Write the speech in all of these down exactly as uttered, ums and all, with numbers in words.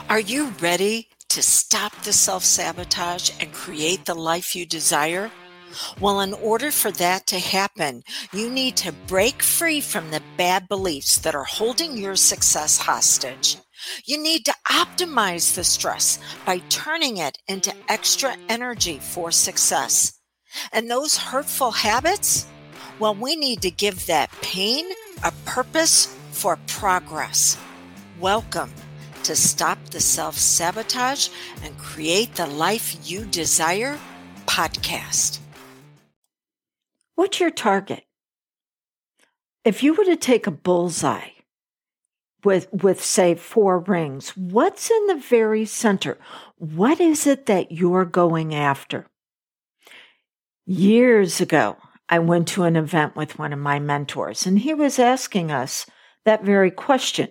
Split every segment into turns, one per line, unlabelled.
Are you ready to stop the self-sabotage and create the life you desire? Well, in order for that to happen, you need to break free from the bad beliefs that are holding your success hostage. You need to optimize the stress by turning it into extra energy for success. And those hurtful habits? Well, we need to give that pain a purpose for progress. Welcome to Stop the Self-Sabotage and Create the Life You Desire podcast.
What's your target? If you were to take a bullseye with, with say, four rings, what's in the very center? What is it that you're going after? Years ago, I went to an event with one of my mentors, and he was asking us that very question.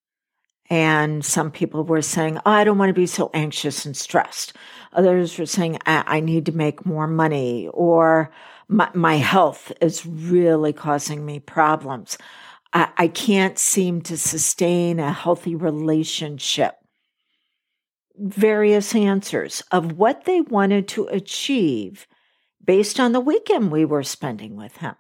And some people were saying, oh, I don't want to be so anxious and stressed. Others were saying, I, I need to make more money, or my, my health is really causing me problems. I, I can't seem to sustain a healthy relationship. Various answers of what they wanted to achieve based on the weekend we were spending with him.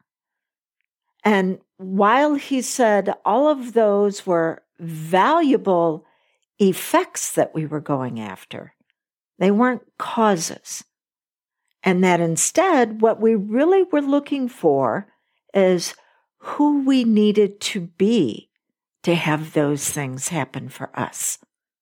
And while he said all of those were valuable effects that we were going after, they weren't causes. And that instead, what we really were looking for is who we needed to be to have those things happen for us.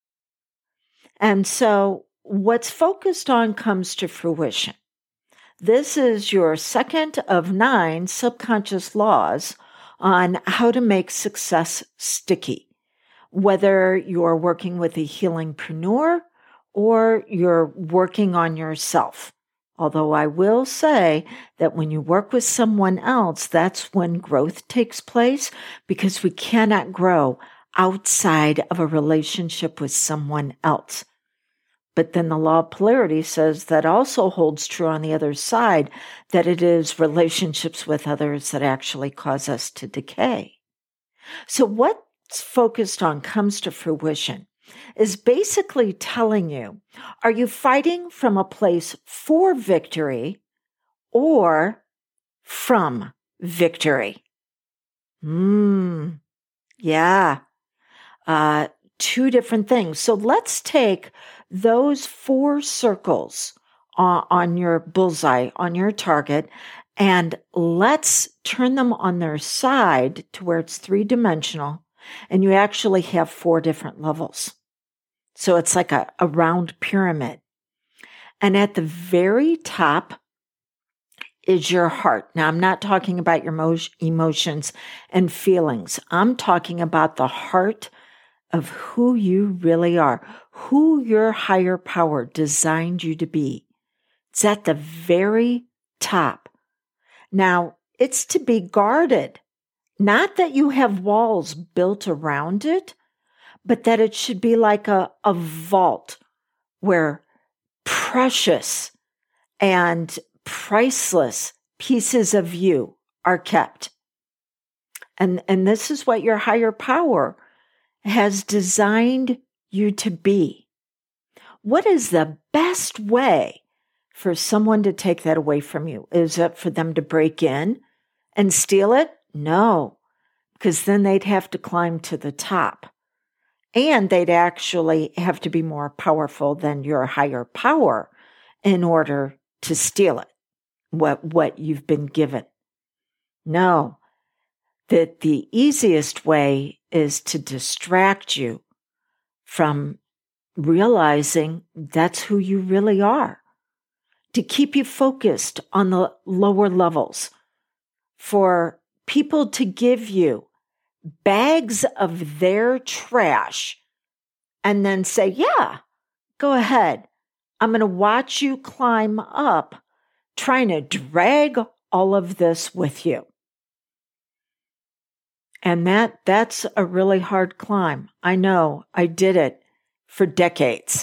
And so what's focused on comes to fruition. This is your second of nine subconscious laws on how to make success sticky. Whether you're working with a healingpreneur or you're working on yourself. Although I will say that when you work with someone else, that's when growth takes place, because we cannot grow outside of a relationship with someone else. But then the law of polarity says that also holds true on the other side, that it is relationships with others that actually cause us to decay. So what's focused on comes to fruition is basically telling you, are you fighting from a place for victory or from victory? Hmm. Yeah. Uh, two different things. So let's take those four circles uh, on your bullseye, on your target, and let's turn them on their side to where it's three-dimensional, and you actually have four different levels. So it's like a, a round pyramid. And at the very top is your heart. Now, I'm not talking about your mo- emotions and feelings. I'm talking about the heart of who you really are, who your higher power designed you to be. It's at the very top. Now, it's to be guarded. Not that you have walls built around it, but that it should be like a, a vault where precious and priceless pieces of you are kept. And, and this is what your higher power has designed you to be. What is the best way for someone to take that away from you? Is it for them to break in and steal it? No, because then they'd have to climb to the top. And they'd actually have to be more powerful than your higher power in order to steal it, what, what you've been given. No, that the easiest way is to distract you from realizing that's who you really are, to keep you focused on the lower levels, for people to give you bags of their trash and then say, yeah, go ahead. I'm going to watch you climb up, trying to drag all of this with you. And that that's a really hard climb. I know, I did it for decades.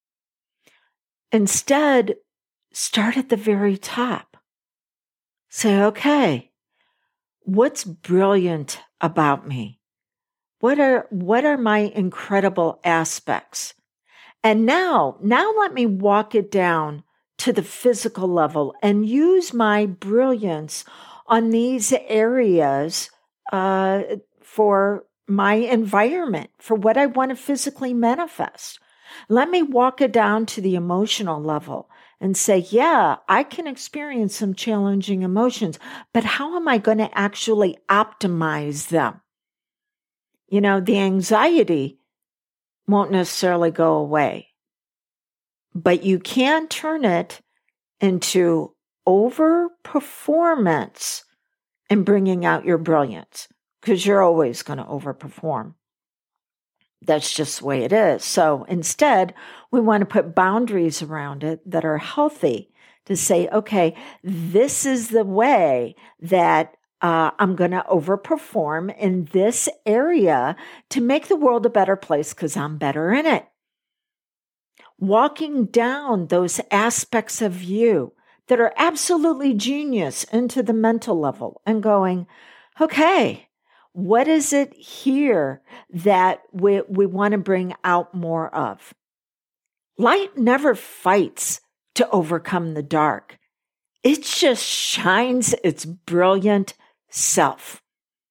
Instead, start at the very top. Say, okay, what's brilliant about me? What are, what are my incredible aspects And now, now let me walk it down to the physical level and use my brilliance on these areas uh, for my environment, for what I want to physically manifest. Let me walk it down to the emotional level and say, yeah, I can experience some challenging emotions, but how am I going to actually optimize them? You know, the anxiety won't necessarily go away, but you can turn it into overperformance and bringing out your brilliance, because you're always going to overperform. That's just the way it is. So instead, we want to put boundaries around it that are healthy to say, okay, this is the way that uh, I'm going to overperform in this area to make the world a better place because I'm better in it. Walking down those aspects of you that are absolutely genius into the mental level and going, okay, what is it here that we, we want to bring out more of? Light never fights to overcome the dark. It just shines its brilliant self.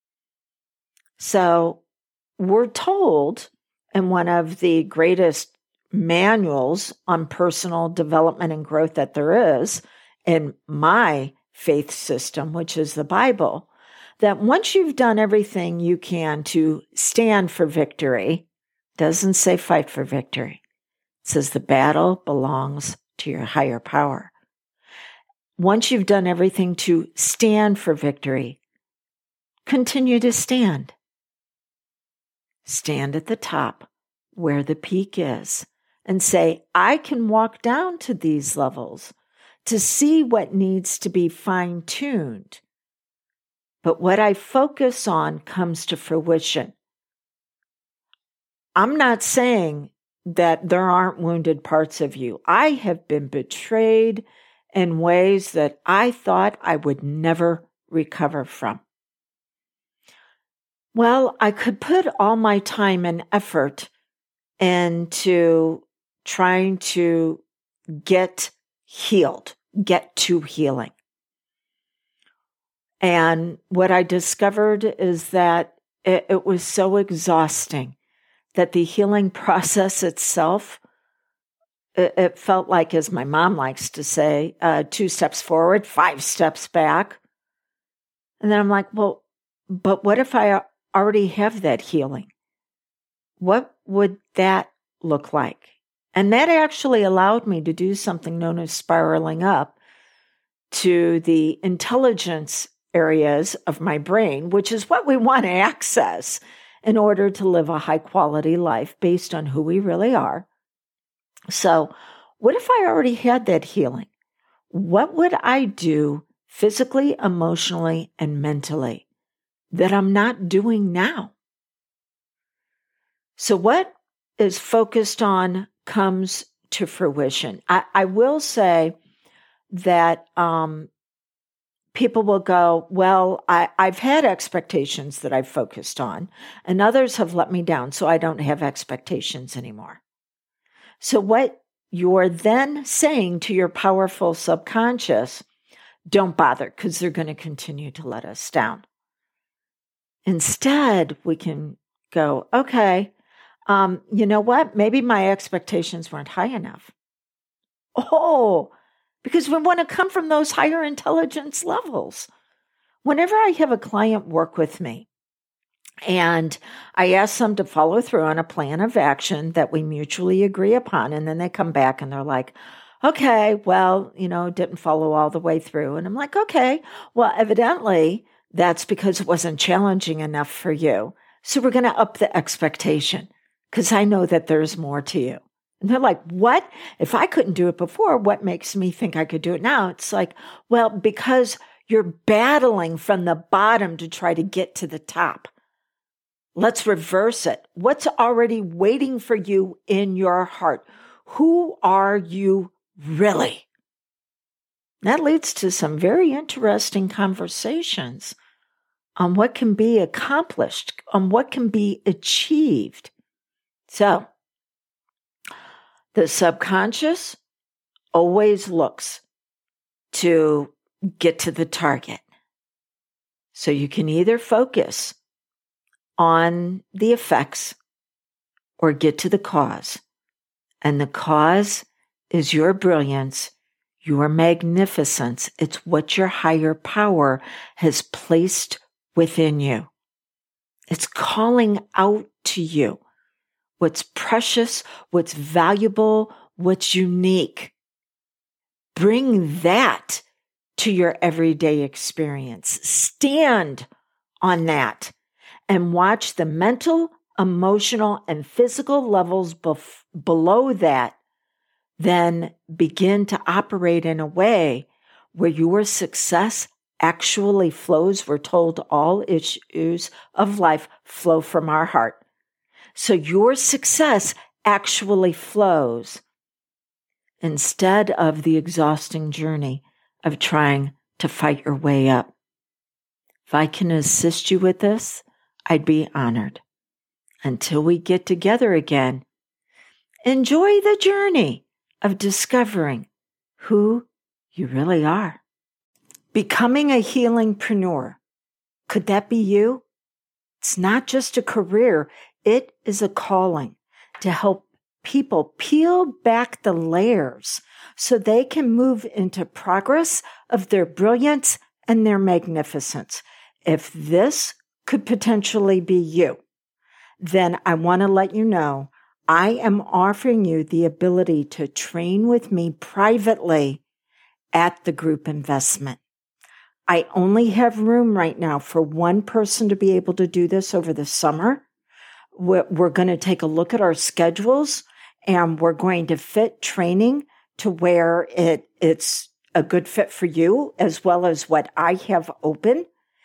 So we're told in one of the greatest manuals on personal development and growth that there is in my faith system, which is the Bible, that once you've done everything you can to stand for victory, doesn't say fight for victory. It says the battle belongs to your higher power. Once you've done everything to stand for victory, continue to stand. Stand at the top where the peak is and say, I can walk down to these levels to see what needs to be fine-tuned. But what I focus on comes to fruition. I'm not saying that there aren't wounded parts of you. I have been betrayed in ways that I thought I would never recover from. Well, I could put all my time and effort into trying to get healed, get to healing. And what I discovered is that it, it was so exhausting that the healing process itself, it, it felt like, as my mom likes to say, uh, two steps forward, five steps back. And then I'm like, well, but what if I already have that healing? What would that look like? And that actually allowed me to do something known as spiraling up to the intelligence areas of my brain, which is what we want to access in order to live a high quality life based on who we really are. So what if I already had that healing? What would I do physically, emotionally, and mentally that I'm not doing now? So what is focused on comes to fruition. I, I will say that um, people will go, well, I, I've had expectations that I've focused on, and others have let me down, so I don't have expectations anymore. So what you're then saying to your powerful subconscious, don't bother, because they're going to continue to let us down. Instead, we can go, okay, um, you know what? Maybe my expectations weren't high enough. Oh, because we want to come from those higher intelligence levels. Whenever I have a client work with me and I ask them to follow through on a plan of action that we mutually agree upon, and then they come back and they're like, okay, well, you know, didn't follow all the way through. And I'm like, okay, well, evidently that's because it wasn't challenging enough for you. So we're going to up the expectation because I know that there's more to you. And they're like, what? If I couldn't do it before, what makes me think I could do it now? It's like, well, because you're battling from the bottom to try to get to the top. Let's reverse it. What's already waiting for you in your heart? Who are you really? That leads to some very interesting conversations on what can be accomplished, on what can be achieved. So, The subconscious always looks to get to the target. So you can either focus on the effects or get to the cause. And the cause is your brilliance, your magnificence. It's what your higher power has placed within you. It's calling out to you what's precious, what's valuable, what's unique. Bring that to your everyday experience. Stand on that and watch the mental, emotional, and physical levels bef- below that then begin to operate in a way where your success actually flows. We're told all issues of life flow from our heart. So your success actually flows instead of the exhausting journey of trying to fight your way up. If I can assist you with this, I'd be honored. Until we get together again, enjoy the journey of discovering who you really are. Becoming a healingpreneur. Could that be you? It's not just a career. It is a calling to help people peel back the layers so they can move into progress of their brilliance and their magnificence. If this could potentially be you, then I want to let you know I am offering you the ability to train with me privately at the group investment. I only have room right now for one person to be able to do this over the summer. We're, we're going to take a look at our schedules and we're going to fit training to where it, it's a good fit for you as well as what I have open.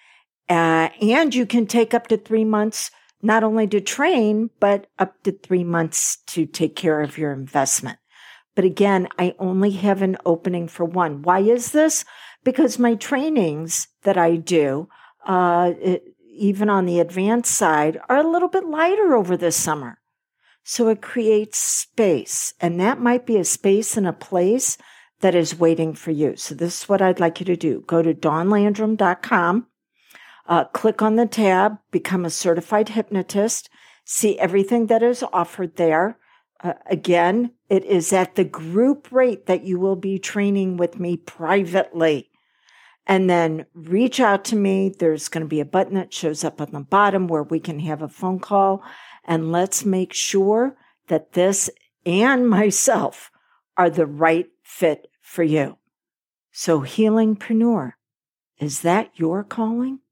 Uh, and you can take up to three months not only to train, but up to three months to take care of your investment. But again, I only have an opening for one. Why is this? Because my trainings that I do, uh, it, even on the advanced side, are a little bit lighter over the summer. So it creates space, and that might be a space and a place that is waiting for you. So this is what I'd like you to do. Go to dawn landrum dot com. Uh, click on the tab, become a certified hypnotist, see everything that is offered there. Uh, again, it is at the group rate that you will be training with me privately. And then reach out to me. There's going to be a button that shows up on the bottom where we can have a phone call. And let's make sure that this and myself are the right fit for you. So healingpreneur, is that your calling?